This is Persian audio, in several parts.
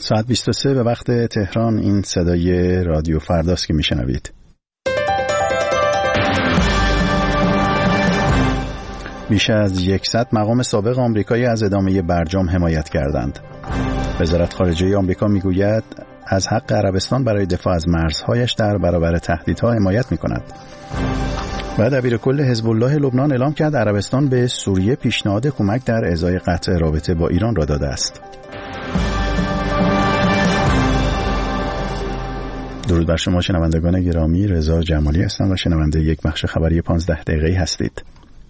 ساعت 23 به وقت تهران. این صدای رادیو فرداست که میشنوید. بیش از 100 مقام سابق آمریکایی از ادامه برجام حمایت کردند. وزارت خارجه آمریکا میگوید از حق عربستان برای دفاع از مرزهایش در برابر تهدیدها حمایت میکند. و دبیرکل حزب الله لبنان اعلام کرد عربستان به سوریه پیشنهاد کمک در ازای قطع رابطه با ایران را داده است. درود بر شما شنوندگان گرامی، رضا جمالی هستم و شنونده یک بخش خبری 15 دقیقه‌ای هستید.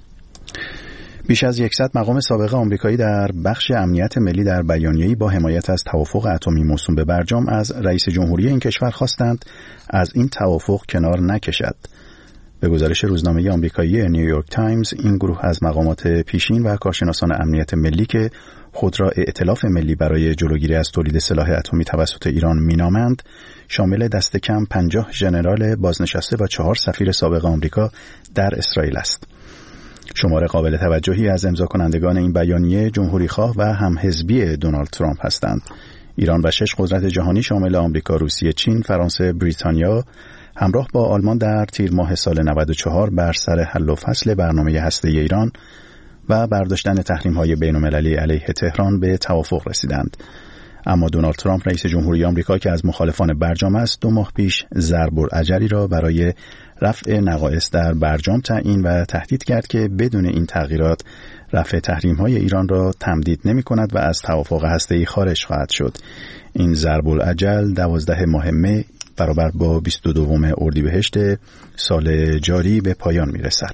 بیش از 100 مقام سابق آمریکایی در بخش امنیت ملی در بیانیه‌ای با حمایت از توافق اتمی موسوم به برجام از رئیس جمهوری این کشور خواستند از این توافق کنار نکشد. به گزارش روزنامه آمریکایی نیویورک تایمز، این گروه از مقامات پیشین و کارشناسان امنیت ملی که خود را ائتلاف ملی برای جلوگیری از تولید سلاح اتمی توسط ایران مینامند، شامل دست کم 50 ژنرال بازنشسته و 4 سفیر سابق آمریکا در اسرائیل است. شمار قابل توجهی از امضا کنندگان این بیانیه جمهوری‌خواه و همحزبی دونالد ترامپ هستند. ایران و 6 قدرت جهانی شامل آمریکا، روسیه، چین، فرانسه، بریتانیا همراه با آلمان در تیر ماه سال 94 بر سر حل و فصل برنامه هسته‌ای ایران و برداشتن تحریم‌های بین‌المللی علیه تهران به توافق رسیدند. اما دونالد ترامپ رئیس جمهوری آمریکا که از مخالفان برجام است، 2 ماه پیش ضرب‌الاجلی را برای رفع نقایص در برجام تعیین و تهدید کرد که بدون این تغییرات رفع تحریم‌های ایران را تمدید نمی‌کند و از توافق هسته‌ای خارج خواهد شد. این ضرب‌الاجل 12 ماه می برابر با 22 اردیبهشت سال جاری به پایان می‌رسد.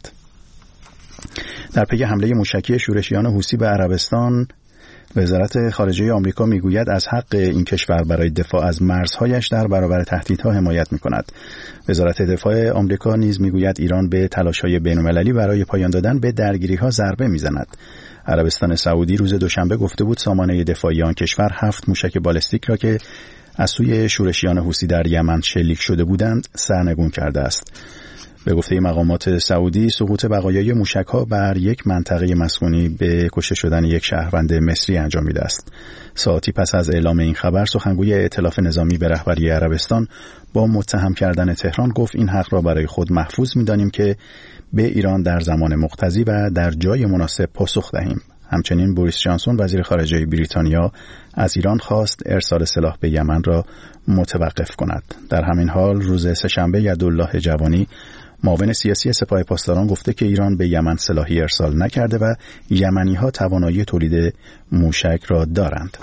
در پی حمله موشکی شورشیان حوثی به عربستان، وزارت خارجه آمریکا میگوید از حق این کشور برای دفاع از مرزهایش در برابر تهدیدها حمایت میکند. وزارت دفاع آمریکا نیز میگوید ایران به تلاش‌های بین‌المللی برای پایان دادن به درگیری‌ها ضربه میزند. عربستان سعودی روز دوشنبه گفته بود سامانه دفاعی آن کشور 7 موشک بالستیک را که از سوی شورشیان حوثی در یمن شلیک شده بودند سرنگون کرده است. به گفته مقامات سعودی، سقوط بقایای موشک‌ها بر یک منطقه مسکونی به کشته شدن یک شهروند مصری انجامیده است. ساعتی پس از اعلام این خبر، سخنگوی ائتلاف نظامی به رهبری عربستان با متهم کردن تهران گفت این حق را برای خود محفوظ می‌دانیم که به ایران در زمان مقتضی و در جای مناسب پاسخ دهیم. همچنین بوریس جانسون وزیر خارجه بریتانیا از ایران خواست ارسال سلاح به یمن را متوقف کند. در همین حال روز سه‌شنبه یدالله جوانی، معاون سیاسی سپاه پاسداران، گفته که ایران به یمن سلاحی ارسال نکرده و یمنی‌ها توانایی تولید موشک را دارند.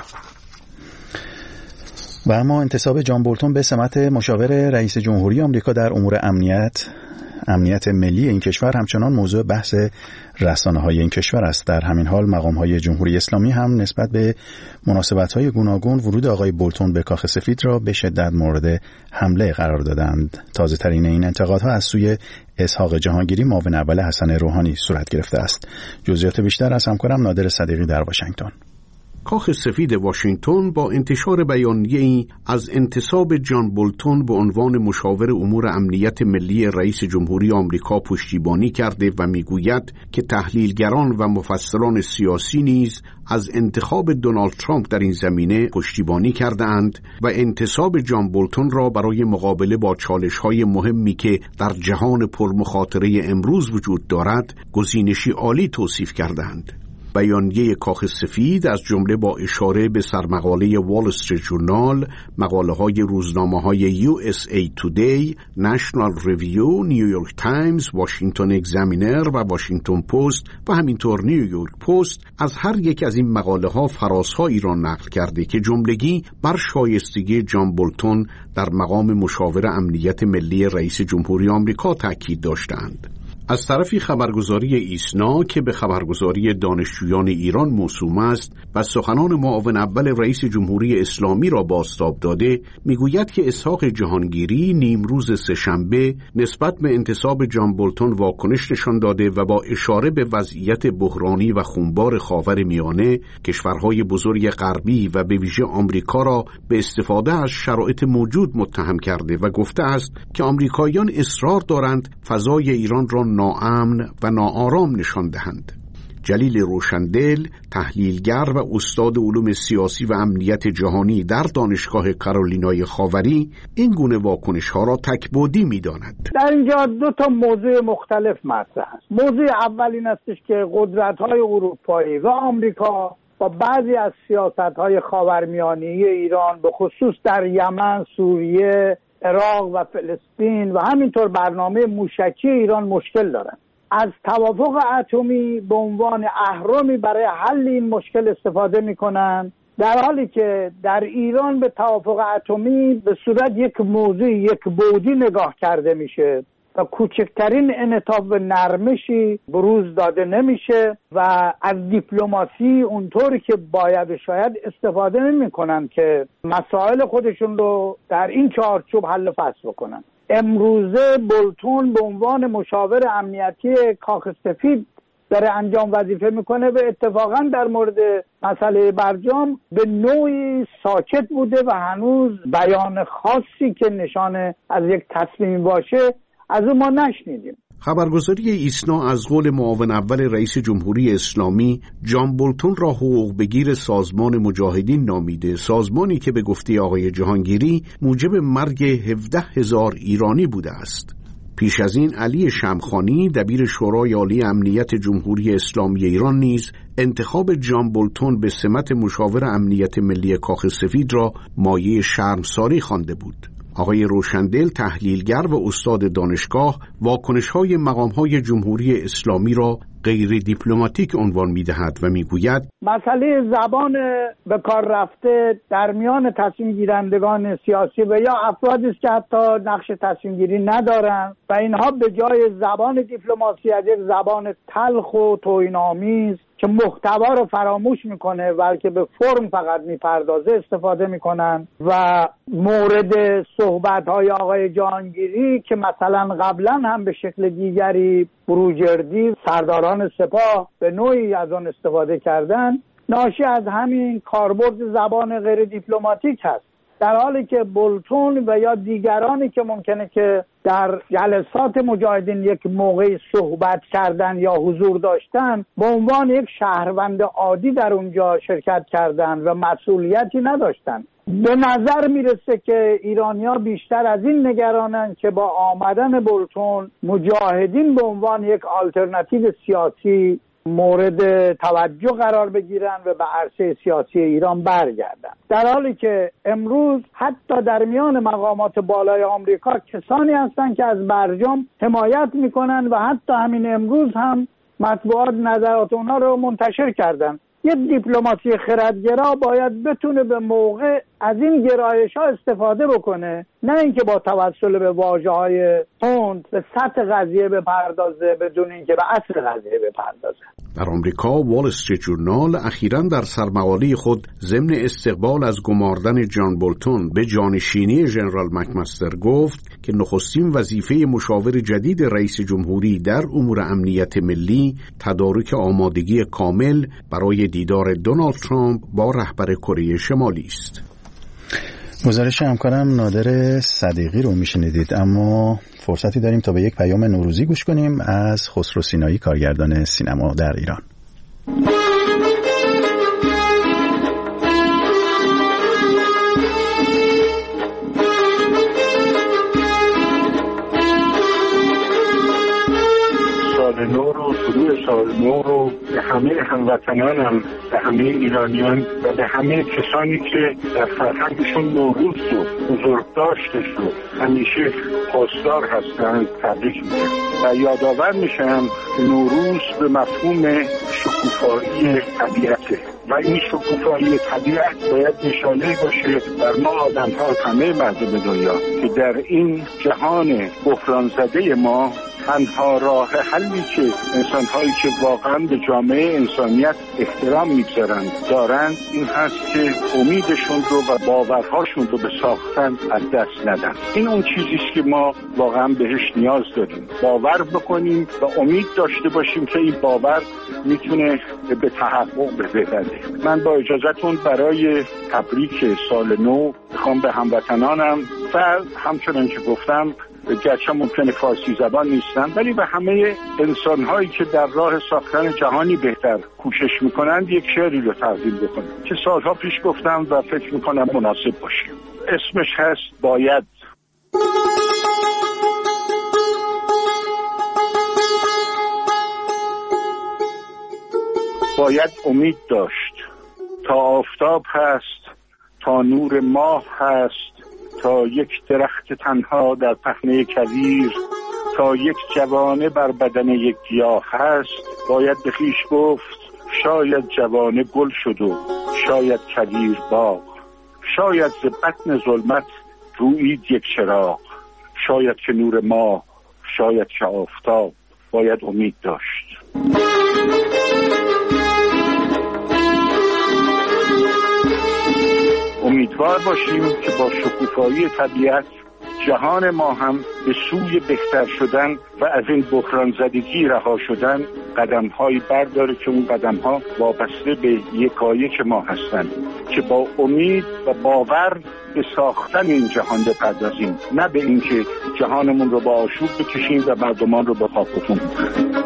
و اما انتصاب جان بولتون به سمت مشاور رئیس جمهوری آمریکا در امور امنیت ملی این کشور همچنان موضوع بحث رسانه‌های این کشور است. در همین حال مقام‌های جمهوری اسلامی هم نسبت به مناسبت‌های گوناگون ورود آقای بولتون به کاخ سفید را به شدت مورد حمله قرار دادند. تازه‌ترین این انتقادها از سوی اسحاق جهانگیری، معاون اول حسن روحانی صورت گرفته است. جزئیات بیشتر از همکارم نادر صدیقی در واشنگتن. کاخ سفید واشنگتن با انتشار بیانیه‌ای از انتصاب جان بولتون به عنوان مشاور امور امنیت ملی رئیس جمهوری آمریکا پشتیبانی کرده و میگوید که تحلیلگران و مفسران سیاسی نیز از انتخاب دونالد ترامپ در این زمینه پشتیبانی کردند و انتصاب جان بولتون را برای مقابله با چالش‌های مهمی که در جهان پرمخاطره امروز وجود دارد گزینشی عالی توصیف کردند. بیانیه کاخ سفید از جمله با اشاره به سرمقاله وال استریت ژورنال، مقاله‌های روزنامه‌های USA Today، نشنال ریویو، نیویورک تایمز، واشنگتن اگزامینر و واشنگتن پست و همینطور نیویورک پست از هر یک از این مقاله‌ها فرازهایی را نقل کرده که جملگی بر شایستگی جان بولتون در مقام مشاور امنیت ملی رئیس جمهوری آمریکا تاکید داشتند. از طرفی خبرگزاری ایسنا که به خبرگزاری دانشجویان ایران موسوم است و سخنان معاون اول رئیس جمهوری اسلامی را بازتاب داده، میگوید که اسحاق جهانگیری نیمروز سه‌شنبه نسبت به انتصاب جان بولتون واکنش نشان داده و با اشاره به وضعیت بحرانی و خونبار خاورمیانه، کشورهای بزرگ غربی و به ویژه آمریکا را به استفاده از شرایط موجود متهم کرده و گفته است که آمریکاییان اصرار دارند فضای ایران را ناامن و ناآرام نشان دهند. جلیل روشندل، تحلیلگر و استاد علوم سیاسی و امنیت جهانی در دانشگاه کارولینای خاوری، این گونه واکنش‌ها را تک‌بعدی می‌داند. در اینجا دو تا موضوع مختلف مطرح است. موضوع اول این استش که قدرت‌های اروپایی و آمریکا با بعضی از سیاست‌های خاورمیانه ایران به خصوص در یمن، سوریه، عراق و فلسطین و همینطور برنامه موشکی ایران مشکل دارند. از توافق اتمی به عنوان اهرمی برای حل این مشکل استفاده می‌کنند، در حالی که در ایران به توافق اتمی به صورت یک موضوع یک بعدی نگاه کرده میشه و کوچکترین انعطاف و نرمشی بروز داده نمیشه و از دیپلماسی اونطوری که باید و شاید استفاده نمی‌کنن که مسائل خودشون رو در این چارچوب حل و فصل بکنن. امروزه بولتون به عنوان مشاور امنیتی کاخ سفید داره انجام وظیفه میکنه و اتفاقا در مورد مسئله برجام به نوعی ساکت بوده و هنوز بیان خاصی که نشانه از یک تصمیم باشه از اون ما نشنیدیم. خبرگزاری ایسنا از قول معاون اول رئیس جمهوری اسلامی جان بولتون را حقوق بگیر سازمان مجاهدین نامیده، سازمانی که به گفته آقای جهانگیری موجب مرگ 17,000 ایرانی بوده است. پیش از این علی شمخانی دبیر شورای عالی امنیت جمهوری اسلامی ایران نیز انتخاب جان بولتون به سمت مشاور امنیت ملی کاخ سفید را مایه شرمساری خوانده بود. آقای روشندل، تحلیلگر و استاد دانشگاه، واکنش‌های مقام‌های جمهوری اسلامی را غیر دیپلماتیک عنوان می‌دهد و می‌گوید مسئله زبان به کار رفته در میان تصمیم گیرندگان سیاسی و یا افرادی است که حتی نقش تصمیم گیری ندارند و اینها به جای زبان دیپلماسی از یک زبان تلخ و توهین‌آمیز که محتوا رو فراموش میکنه بلکه به فرم فقط میپردازه استفاده میکنن و مورد صحبت‌های آقای جهانگیری که مثلا قبلا هم به شکل دیگری بروجردی سرداران سپاه به نوعی از آن استفاده کردن ناشی از همین کاربرد زبان غیر دیپلماتیک هست، در حالی که بولتون و یا دیگرانی که ممکنه که در جلسات مجاهدین یک موقعی صحبت کردن یا حضور داشتن به عنوان یک شهروند عادی در اونجا شرکت کردن و مسئولیتی نداشتن. به نظر میرسه که ایرانی‌ها بیشتر از این نگرانن که با آمدن بولتون مجاهدین به عنوان یک آلترناتیو سیاسی مورد توجه قرار بگیرن و به عرصه سیاسی ایران برگردن، در حالی که امروز حتی در میان مقامات بالای آمریکا کسانی هستند که از برجام حمایت میکنن و حتی همین امروز هم مطبوعات نظرات اونا رو منتشر کردن. یه دیپلماسی خردگرا باید بتونه به موقع از این گرایش‌ها استفاده بکنه، نه اینکه با توسل به واژه‌های تند به سطح قضیه بپردازه بدون اینکه به اصل قضیه بپردازه. در آمریکا وال استریت جورنال اخیراً در سرمقاله خود ضمن استقبال از گماردن جان بولتون به جانشینی ژنرال مکمستر گفت که نخستین وظیفه مشاور جدید رئیس جمهوری در امور امنیت ملی تدارک آمادگی کامل برای دیدار دونالد ترامپ با رهبر کره شمالی است. گزارش همکارم نادر صدیقی رو میشنیدید، اما فرصتی داریم تا به یک پیام نوروزی گوش کنیم از خسرو سینایی، کارگردان سینما در ایران. سال نو رو، شروع سال نو رو به همه هموطنانم، به همه ایرانیان و به همه کسانی که در فرهنگشون نوروز رو بزرگ داشتش رو همیشه پاسدار هستند تبریک میگم و یادآور میشم نوروز به مفهوم شکوفایی طبیعته و این شکوفایی طبیعت باید نشانه باشه بر ما آدم‌ها، همه مردم دنیا، که در این جهان بحران زده ما تنها راه حلی که انسان‌هایی که واقعا به جامعه انسانیت احترام می‌گذارند دارند این هست که امیدشون رو و باورهاشون رو به ساختن از دست ندن. این اون چیزی است که ما واقعا بهش نیاز داریم، باور بکنیم و امید داشته باشیم که این باور میتونه به تحقق برسه. من با اجازهتون برای تبریک سال نو میخوام به هموطنانم و همچنان که گفتم گرچه ممکنه فارسی زبان نیستن، ولی به همه انسان‌هایی که در راه ساختن جهانی بهتر کوشش میکنند یک شعری رو تقدیم بکنم که سالها پیش گفتم و فکر میکنم مناسب باشه. اسمش هست باید. باید امید داشت تا آفتاب هست، تا نور ماه هست، تا یک درخت تنها در پهنه کویر، تا یک جوانه بر بدن یک گیاه هست. باید به خویش گفت شاید جوانه گل شد و شاید کویر باغ، شاید ز بطن ظلمت رویید یک چراغ، شاید که نور ماه، شاید که آفتاب. باید امید داشت. امیدوار باشیم که با شکوفایی طبیعت جهان ما هم به سوی بهتر شدن و از این بحران زدگی رها شدن قدم‌هایی برداره که اون قدم‌ها وابسته به یکایک ما هستند، که با امید و باور به ساختن این جهان بپردازیم، نه به اینکه جهانمون رو با آشوب بکشیم و مردمان رو به خاک و خون بکنیم.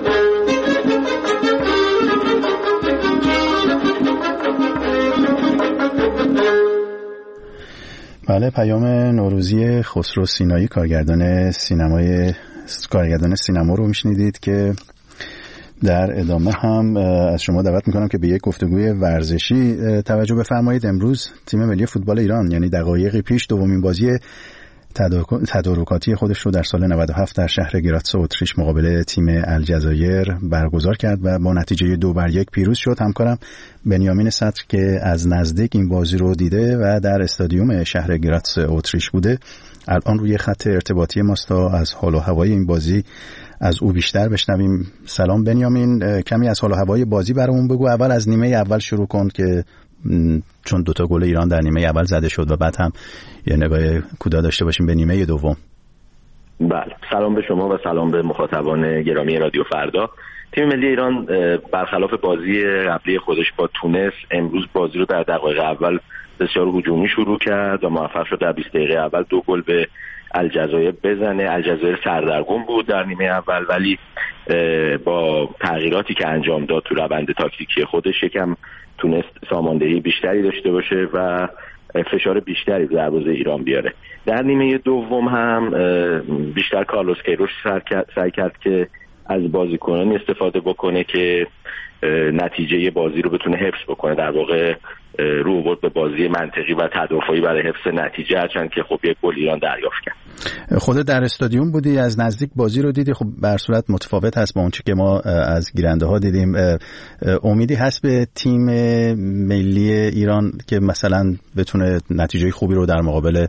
بله، پیام نوروزی خسرو سینایی، کارگردان سینما رو میشنیدید که در ادامه هم از شما دعوت میکنم که به یک گفتگوی ورزشی توجه بفرمایید. امروز تیم ملی فوتبال ایران یعنی دقایقی پیش دومین بازی تدارکاتی خودش رو در سال 97 در شهر گراتس اتریش مقابل تیم الجزایر برگزار کرد و با نتیجه 2-1 پیروز شد. همکارم بنیامین صدر که از نزدیک این بازی رو دیده و در استادیوم شهر گراتس اتریش بوده، الان روی خط ارتباطی ماست تا از حال و هوای این بازی از او بیشتر بشنویم. سلام بنیامین، کمی از حال و هوای بازی برامون بگو. اول از نیمه اول شروع کن که چون 2 گل ایران در نیمه اول زده شد و بعد هم یه نگاه کوتاه داشته باشیم به نیمه دوم. بله، سلام به شما و سلام به مخاطبان گرامی رادیو فردا. تیم ملی ایران برخلاف بازی قبلی خودش با تونس امروز بازی رو در دقایق اول بسیار هجومی شروع کرد و موفق شد در 20 دقیقه اول 2 گل به الجزایر بزنه. الجزایر سردرگم بود در نیمه اول، ولی با تغییراتی که انجام داد تو روند تاکتیکی خودش یکم تونست ساماندهی بیشتری داشته باشه و فشار بیشتری در دروازه ایران بیاره. در نیمه دوم هم بیشتر کارلوس کیروش سعی کرد که از بازیکنانی استفاده بکنه که نتیجه بازی رو بتونه حفظ بکنه، در واقع رو آورد به بازی منطقی و تدافعی برای حفظ نتیجه، هرچند که خب 1 گل ایران دریافت کرد. خودت در استادیوم بودی، از نزدیک بازی رو دیدی، خب به هر صورت متفاوت هست با اون چیزی که ما از گیرنده ها دیدیم. امیدی هست به تیم ملی ایران که مثلا بتونه نتیجه خوبی رو در مقابل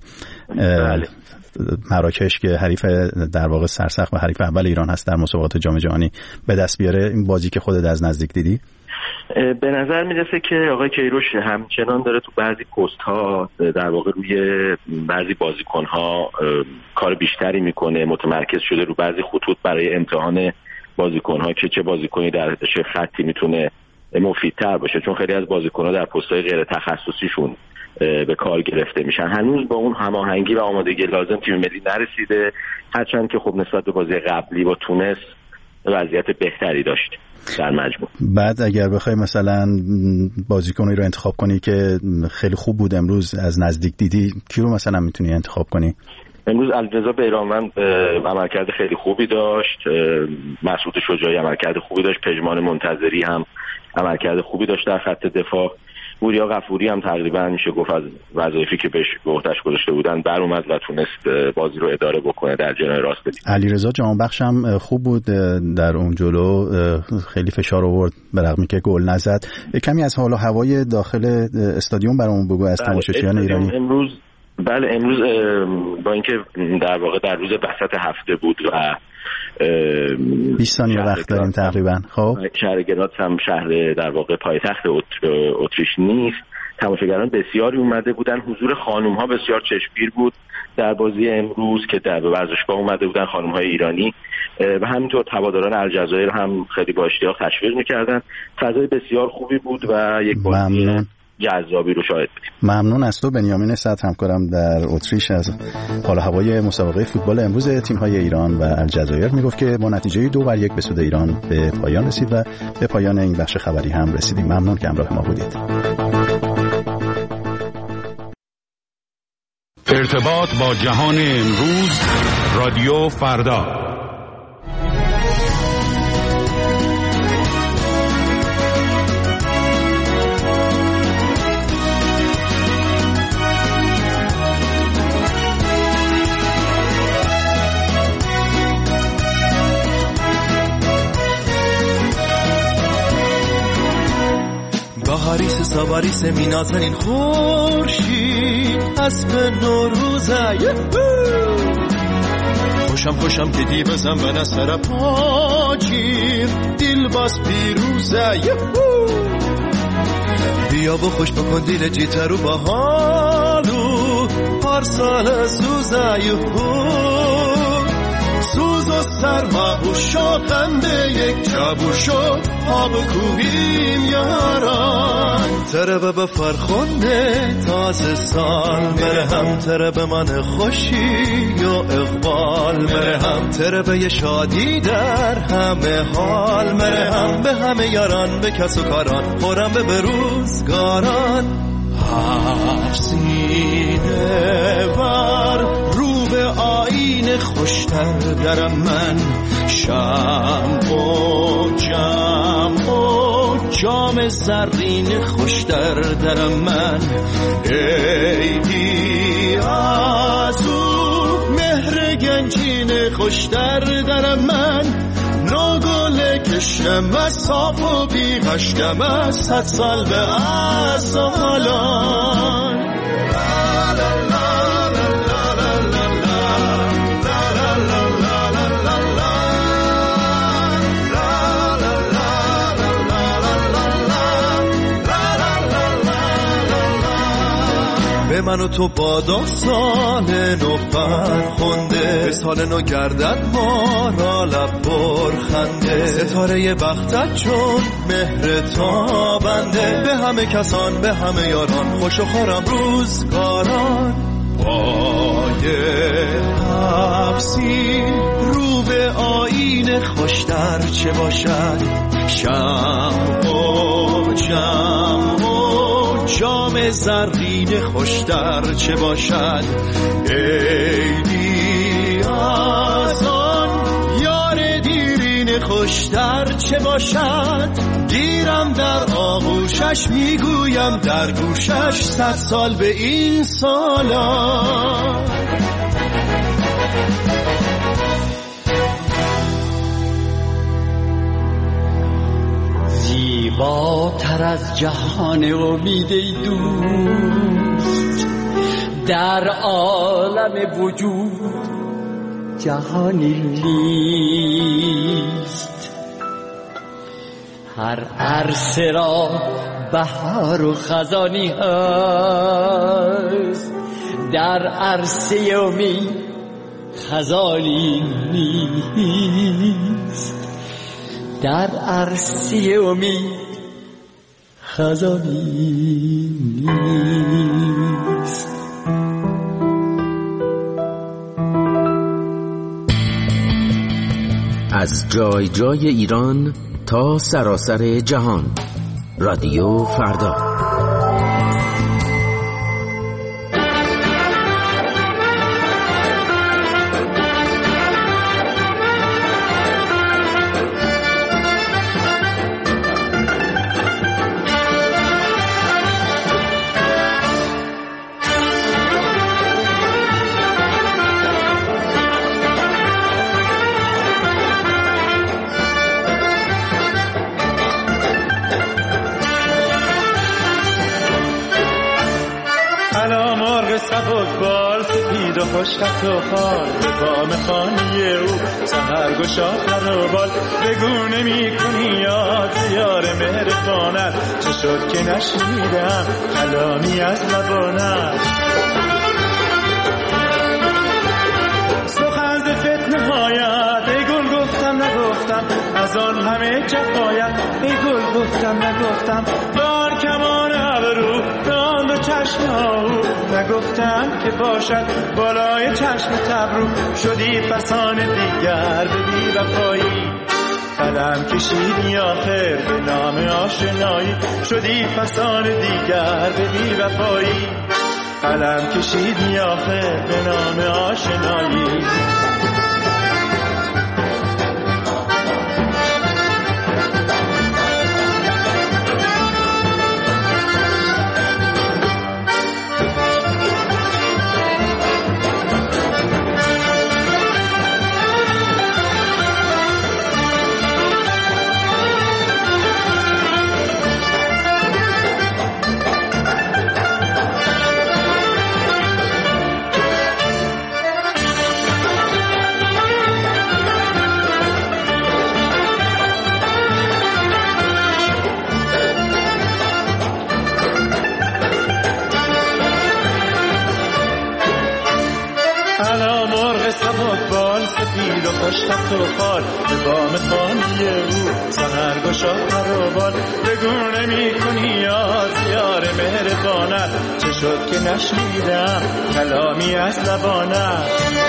مراکش که حریف در واقع سرسخت و حریف اول ایران هست در مسابقات جام جهانی به دست بیاره؟ این بازی که خودت از نزدیک دیدی؟ به نظر میرسه که آقای کیروش همچنان داره تو بعضی پست ها در واقع روی بعضی بازیکن ها کار بیشتری میکنه، متمرکز شده رو بعضی خطوط برای امتحان بازیکن ها که چه بازیکنی در چه خطی میتونه مفیدتر باشه، چون خیلی از بازیکن ها در پست های غیر تخصصیشون به کار گرفته میشن. هنوز با اون هماهنگی و آمادگی لازم تیم ملی نرسیده، هرچند که خب نسبت به بازی قبلی با تونس وضعیت بهتری داشت در مجموع. بعد اگر بخوای مثلا بازیکنی رو انتخاب کنی که خیلی خوب بود امروز از نزدیک دیدی، کی رو مثلا میتونی انتخاب کنی؟ امروز علیرضا بیرانوند عملکرد خیلی خوبی داشت، مسعود شجاعی عملکرد خوبی داشت، پژمان منتظری هم عملکرد خوبی داشت در خط دفاع. پوریا غفوری هم تقریبا میشه گفت از وظایفی که بهش به عهده‌اش گذاشته بودن بر اومد و تونست بازی رو اداره بکنه در جناح راست. علیرضا جهانبخش هم خوب بود در اون جلو، خیلی فشار آورد به رغمی که گل نزد. کمی از حال و هوای داخل استادیوم برامون بگو از تماشاچیان ایرانی. امروز با اینکه در واقع در روز وسط هفته بود و 20 ثانیه وقت داریم تقریبا. خب شهر گراتس هم شهر در واقع پایتخت اتریش نیست، تماشاگران بسیاری اومده بودن. حضور خانم ها بسیار چشمگیر بود در بازی امروز که در ورزشگاه اومده بودن، خانم های ایرانی و همینطور هواداران الجزایر هم خیلی با اشتیاق تشویق میکردن. فضای بسیار خوبی بود و یک بازی جذابی رو شاهد بودیم. ممنون از تو بنیامین صدر، همکارم در اتریش، از حال و هوای مسابقه فوتبال امروز تیم‌های ایران و الجزایر. میگفت که با نتیجه 2-1 به سود ایران به پایان رسید و به پایان این بخش خبری هم رسیدیم. ممنون که همراه ما بودید. ارتباط با جهان امروز، رادیو فردا. بهاریس سواریس میناتنین خورشید اسب نوروزه خوشم که دی بزن به نسر پاچیر دیل باز پیروزه بیا بخوش بکن دیل جیترو با حالو پارسال سوزه سوز و سرما و شاقنده یک جبوشو آب کوهیم یاران تره به فرخنده تازه سال مره هم تره به من خوشی یا اقبال مره هم تره به شادی در همه حال مره هم به همه یاران به کس و کاران خورم به بروزگاران سینه بر رو به آین خوشتر درم من شمع و جمع و جام زرین خوشتر درم من ایدی از او مهر گنجین خوشتر درم من نوگل کشم از صاف و بیغشکم از 100 سال به از حالان به من و تو با داستان نو فرخنده به سال نو گردد ما را لب برخنده ستاره بختت چون مهر تابنده به همه کسان به همه یاران خوش و خورم روزگاران پای حبسی رو به آین خوشتر چه باشد شمع و جمع و جام زرین خوشتر چه باشد عیدی از آن یار دیرین خوشتر چه باشد گیرم در آغوشش میگویم در گوشش 100 سال به این سالا زیباتر از جهان امید دوست در عالم وجود جهانی نیست هر عرصه را بهار و خزانی هست در عرصه امید خزانی نیست در عرصه امید خزانی نیست از جای جای ایران تا سراسر جهان رادیو فردا خوشخط و خال به بام خانی او سهرگشا خرابال بگونه می کنی یاد یار مهربانت چه شد که نشنیدم کلامی از لبانت سخن ز فتنه هایت ای گل گفتم نگفتم از آن همه جفایت ای گل گفتم نگفتم بار کمان ابرو ها نگفتم که باشد بالای چشم تبرو شدی فسان دیگر به بی وفایی قلم کشیدی آخر به نام آشنایی شدی فسان دیگر به بی وفایی قلم کشیدی آخر به نام آشنایی خوشخط و خال به بام خانه او سحرگشا پروبال بگو نمی کنی یاد یار مهربانت چه شد که نشنیدم کلامی از لبانت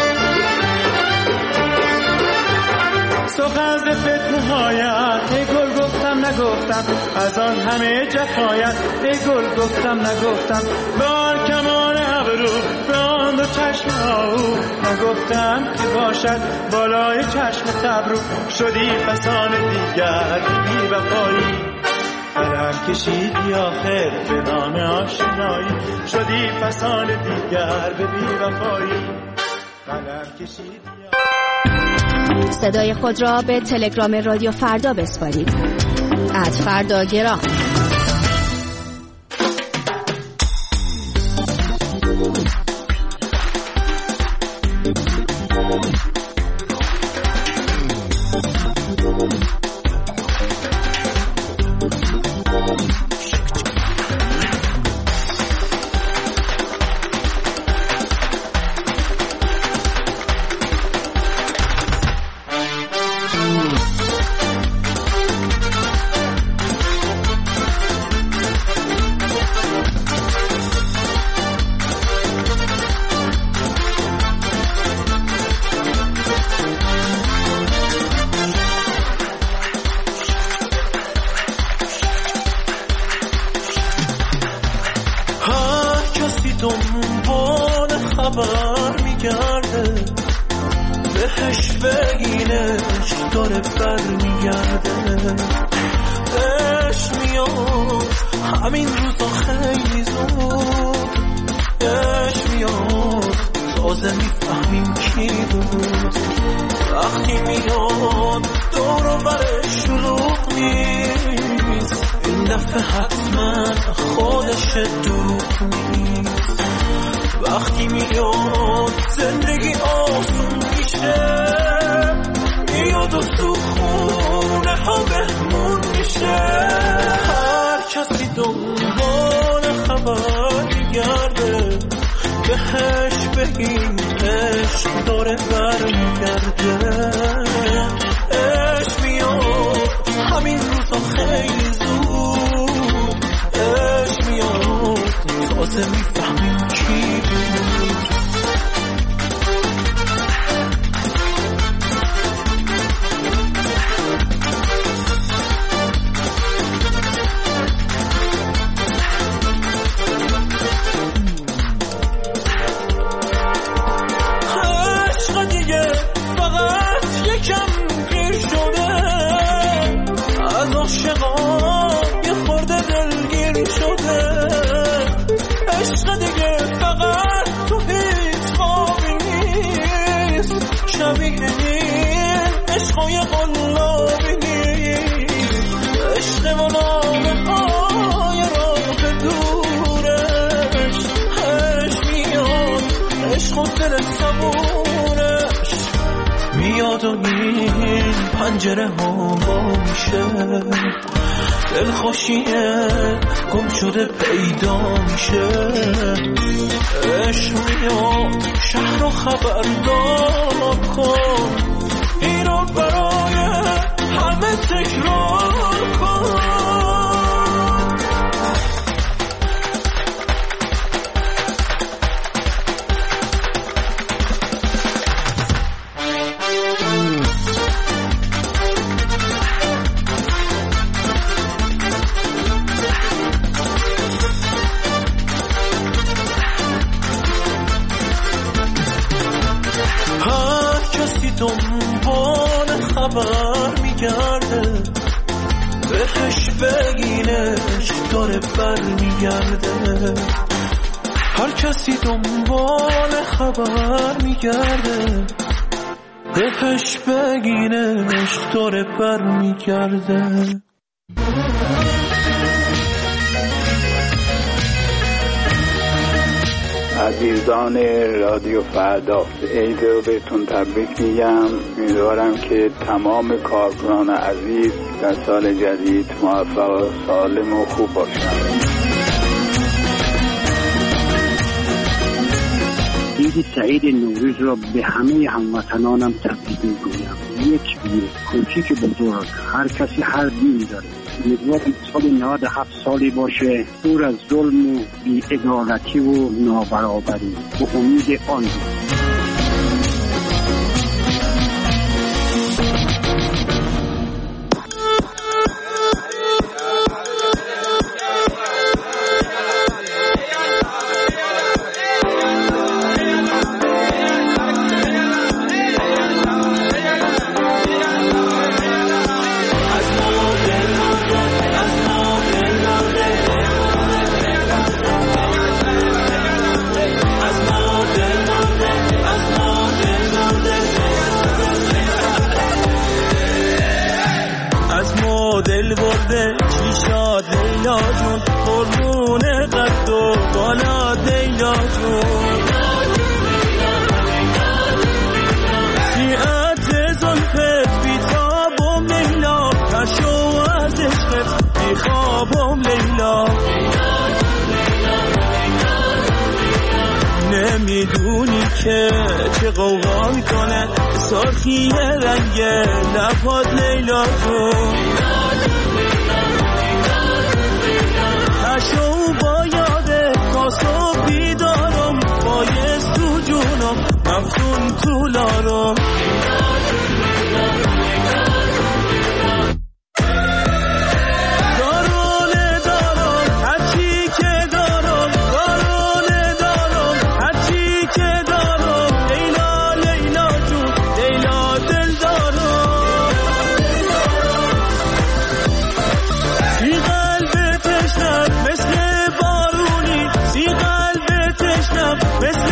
سخن ز فتنه‌هایت ای گل گفتم نگفتم از آن همه جفایت ای گل گفتم نگفتم بار کمان ابرو به آن دو چشم آهو نگفتم که باشد بالای چشم تبرو شدی فسان دیگر بی وفایی قلم کشیدی آخر به نام آشنایی شدی فسان دیگر به بی وفایی قلم کشیدی صدای خود را به تلگرام رادیو فردا بسپارید @فرداگرام. پنجره ها میشه دلخوشیه گم شده پیدا میشه عشق میاد شهر رو خبردار کن اینو برای همه تکرار کن داره برمیگرده. هر کسی دنبال خبر میگرده، بهش بگینه عشق داره برمیگرده. عزیزان رادیو فردا، عید رو بهتون تبریک میگم. امیدوارم که تمام کارکنان عزیز در سال جدید موفق و سالم و خوب باشن. عید سعید نوروز را به همه هموطنانم تبریک میگویم. یک کوچیک بزرگ، هر کسی هر دین داره. امیدوارم سال 97 سالی باشه دور از ظلم و بی‌عدالتی و نابرابری و امید آن. دل برده چی شاد لیلا جون، قربون قد و بالا لیلا جون. سیعت زلفت بیتابم لیلا، تشو از عشقت بیخوابم لیلا. نمیدونی که چه قوقا میکنه سرخی رنگ لبات لیلا جون. تشو با یاده تا صبح بیدارم، بایست تو جونم مفتون تو لارم. مثل